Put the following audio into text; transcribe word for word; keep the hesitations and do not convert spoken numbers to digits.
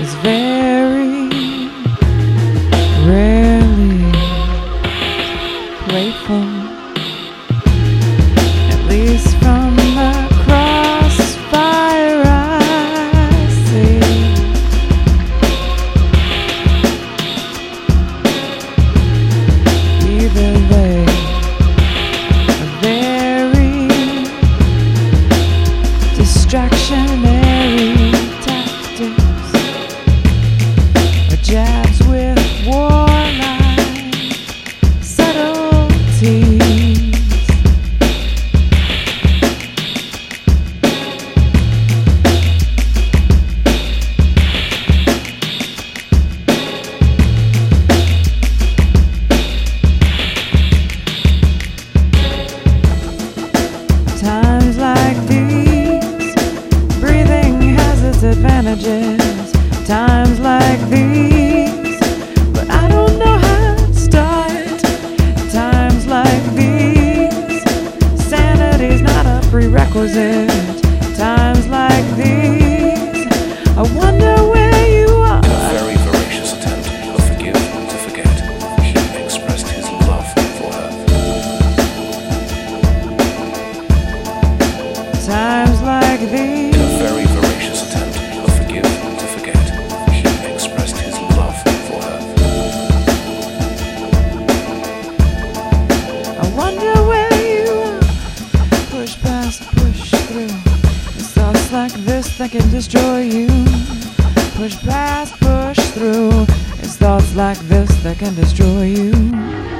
is very rarely playful, at least from the crossfire I see. Either they are very distractionary tactics, or jabs with warlike subtleties. Times like these, breathing has its advantages. Times like these, but I don't know how to start. Times like these, sanity's not a prerequisite. Times like these, I wonder where you are. In a very voracious attempt to forgive and to forget, he expressed his love for her. Times like these, In a very voracious attempt to forgive and to forget, he expressed his love for her. I wonder where you are. Push past, push through. It's thoughts like this that can destroy you. Push past, push through. It's thoughts like this that can destroy you.